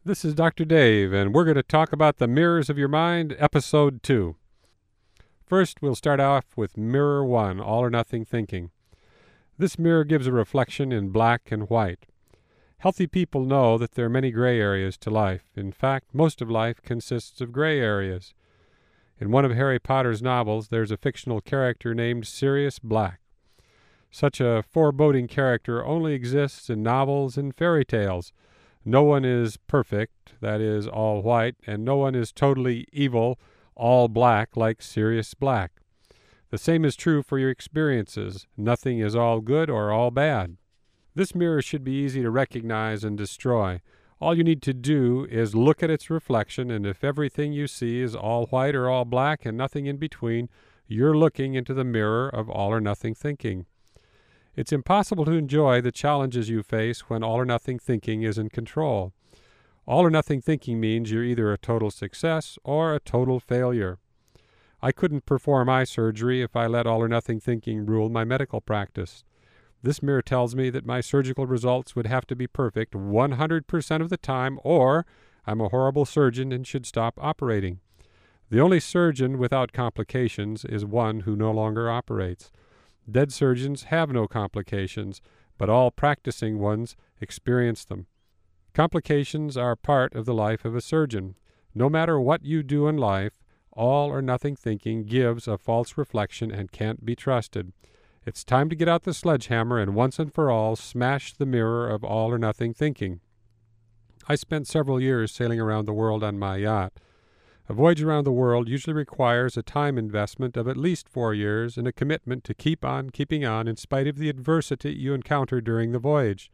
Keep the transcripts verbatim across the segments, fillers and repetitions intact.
This is Doctor Dave, and we're going to talk about the Mirrors of Your Mind, Episode two. First, we'll start off with Mirror one, All or Nothing Thinking. This mirror gives a reflection in black and white. Healthy people know that there are many gray areas to life. In fact, most of life consists of gray areas. In one of Harry Potter's novels, there's a fictional character named Sirius Black. Such a foreboding character only exists in novels and fairy tales. No one is perfect, that is, all white, and no one is totally evil, all black, like Sirius Black. The same is true for your experiences. Nothing is all good or all bad. This mirror should be easy to recognize and destroy. All you need to do is look at its reflection, and if everything you see is all white or all black and nothing in between, you're looking into the mirror of all or nothing thinking. It's impossible to enjoy the challenges you face when all or nothing thinking is in control. All or nothing thinking means you're either a total success or a total failure. I couldn't perform eye surgery if I let all or nothing thinking rule my medical practice. This mirror tells me that my surgical results would have to be perfect one hundred percent of the time, or I'm a horrible surgeon and should stop operating. The only surgeon without complications is one who no longer operates. Dead surgeons have no complications, but all practicing ones experience them. Complications are part of the life of a surgeon. No matter what you do in life, all or nothing thinking gives a false reflection and can't be trusted. It's time to get out the sledgehammer and once and for all smash the mirror of all or nothing thinking. I spent several years sailing around the world on my yacht. A voyage around the world usually requires a time investment of at least four years and a commitment to keep on keeping on in spite of the adversity you encounter during the voyage.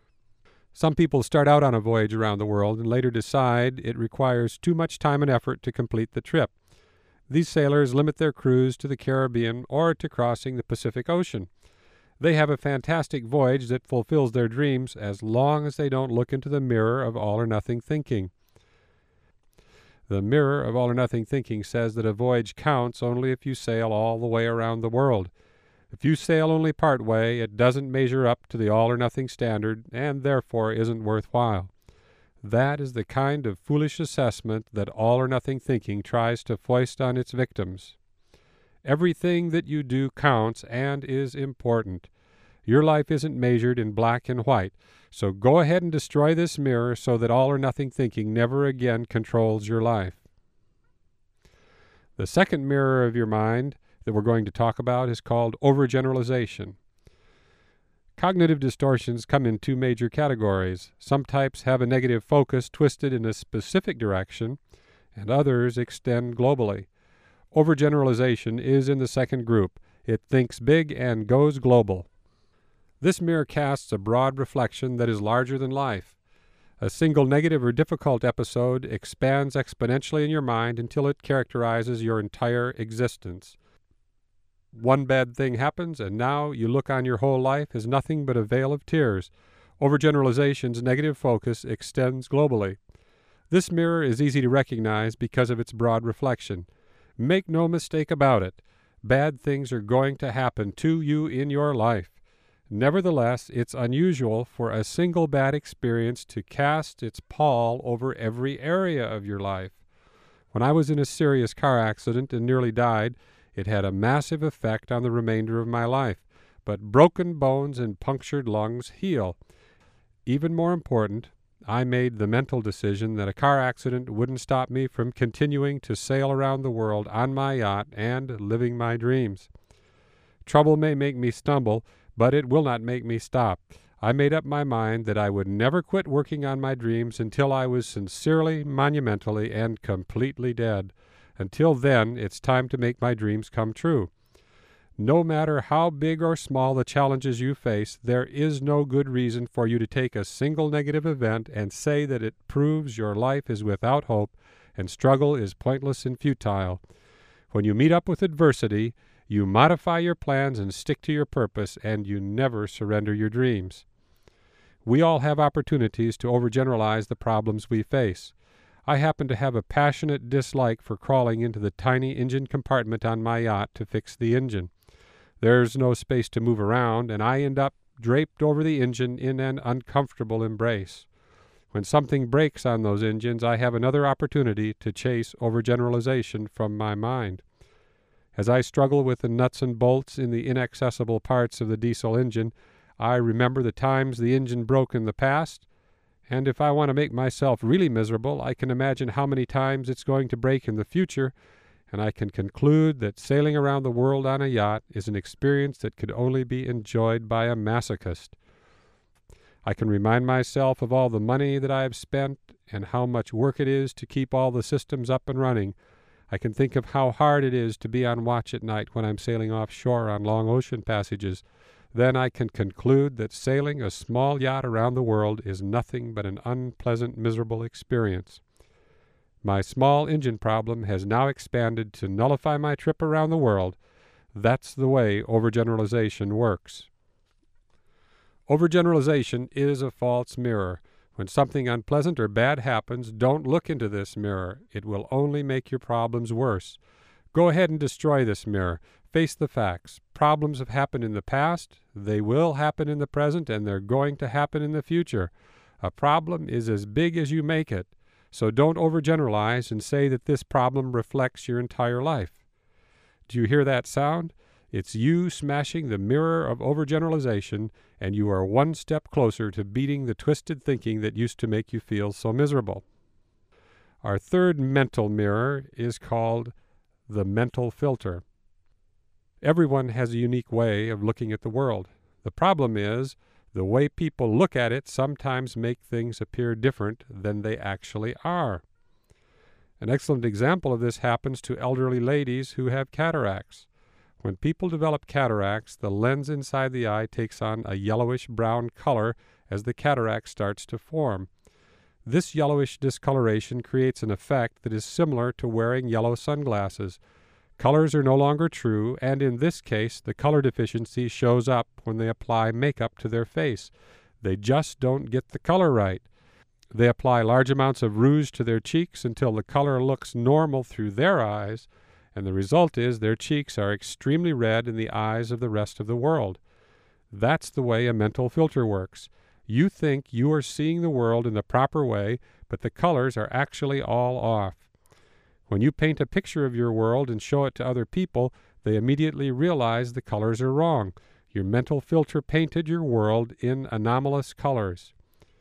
Some people start out on a voyage around the world and later decide it requires too much time and effort to complete the trip. These sailors limit their cruise to the Caribbean or to crossing the Pacific Ocean. They have a fantastic voyage that fulfills their dreams as long as they don't look into the mirror of all or nothing thinking. The mirror of all or nothing thinking says that a voyage counts only if you sail all the way around the world. If you sail only part way, it doesn't measure up to the all or nothing standard and therefore isn't worthwhile. That is the kind of foolish assessment that all or nothing thinking tries to foist on its victims. Everything that you do counts and is important. Your life isn't measured in black and white, so go ahead and destroy this mirror so that all or nothing thinking never again controls your life. The second mirror of your mind that we're going to talk about is called overgeneralization. Cognitive distortions come in two major categories. Some types have a negative focus twisted in a specific direction, and others extend globally. Overgeneralization is in the second group. It thinks big and goes global. This mirror casts a broad reflection that is larger than life. A single negative or difficult episode expands exponentially in your mind until it characterizes your entire existence. One bad thing happens, and now you look on your whole life as nothing but a veil of tears. Overgeneralization's negative focus extends globally. This mirror is easy to recognize because of its broad reflection. Make no mistake about it. Bad things are going to happen to you in your life. Nevertheless, it's unusual for a single bad experience to cast its pall over every area of your life. When I was in a serious car accident and nearly died, it had a massive effect on the remainder of my life. But broken bones and punctured lungs heal. Even more important, I made the mental decision that a car accident wouldn't stop me from continuing to sail around the world on my yacht and living my dreams. Trouble may make me stumble, but it will not make me stop. I made up my mind that I would never quit working on my dreams until I was sincerely, monumentally, and completely dead. Until then, it's time to make my dreams come true. No matter how big or small the challenges you face, there is no good reason for you to take a single negative event and say that it proves your life is without hope and struggle is pointless and futile. When you meet up with adversity, you modify your plans and stick to your purpose, and you never surrender your dreams. We all have opportunities to overgeneralize the problems we face. I happen to have a passionate dislike for crawling into the tiny engine compartment on my yacht to fix the engine. There's no space to move around, and I end up draped over the engine in an uncomfortable embrace. When something breaks on those engines, I have another opportunity to chase overgeneralization from my mind. As I struggle with the nuts and bolts in the inaccessible parts of the diesel engine, I remember the times the engine broke in the past, and if I want to make myself really miserable, I can imagine how many times it's going to break in the future, and I can conclude that sailing around the world on a yacht is an experience that could only be enjoyed by a masochist. I can remind myself of all the money that I have spent and how much work it is to keep all the systems up and running. I can think of how hard it is to be on watch at night when I'm sailing offshore on long ocean passages. Then I can conclude that sailing a small yacht around the world is nothing but an unpleasant, miserable experience. My small engine problem has now expanded to nullify my trip around the world. That's the way overgeneralization works. Overgeneralization is a false mirror. When something unpleasant or bad happens, don't look into this mirror. It will only make your problems worse. Go ahead and destroy this mirror. Face the facts. Problems have happened in the past, they will happen in the present, and they're going to happen in the future. A problem is as big as you make it. So don't overgeneralize and say that this problem reflects your entire life. Do you hear that sound? It's you smashing the mirror of overgeneralization, and you are one step closer to beating the twisted thinking that used to make you feel so miserable. Our third mental mirror is called the mental filter. Everyone has a unique way of looking at the world. The problem is, the way people look at it sometimes make things appear different than they actually are. An excellent example of this happens to elderly ladies who have cataracts. When people develop cataracts, the lens inside the eye takes on a yellowish-brown color as the cataract starts to form. This yellowish discoloration creates an effect that is similar to wearing yellow sunglasses. Colors are no longer true, and in this case, the color deficiency shows up when they apply makeup to their face. They just don't get the color right. They apply large amounts of rouge to their cheeks until the color looks normal through their eyes, and the result is their cheeks are extremely red in the eyes of the rest of the world. That's the way a mental filter works. You think you are seeing the world in the proper way, but the colors are actually all off. When you paint a picture of your world and show it to other people, they immediately realize the colors are wrong. Your mental filter painted your world in anomalous colors.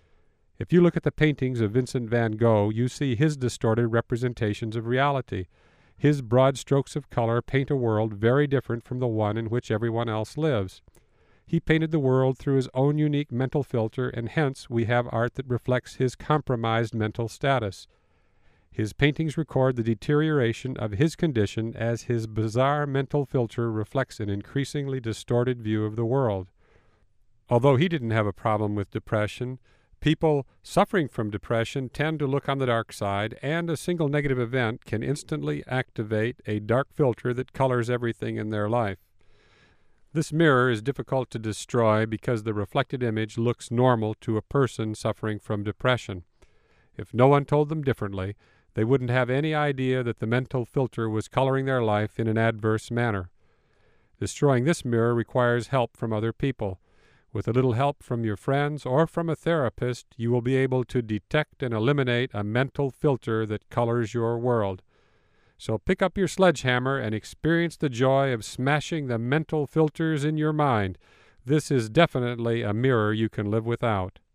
If you look at the paintings of Vincent van Gogh, you see his distorted representations of reality. His broad strokes of color paint a world very different from the one in which everyone else lives. He painted the world through his own unique mental filter, and hence we have art that reflects his compromised mental status. His paintings record the deterioration of his condition as his bizarre mental filter reflects an increasingly distorted view of the world. Although he didn't have a problem with depression, people suffering from depression tend to look on the dark side, and a single negative event can instantly activate a dark filter that colors everything in their life. This mirror is difficult to destroy because the reflected image looks normal to a person suffering from depression. If no one told them differently, they wouldn't have any idea that the mental filter was coloring their life in an adverse manner. Destroying this mirror requires help from other people. With a little help from your friends or from a therapist, you will be able to detect and eliminate a mental filter that colors your world. So pick up your sledgehammer and experience the joy of smashing the mental filters in your mind. This is definitely a mirror you can live without.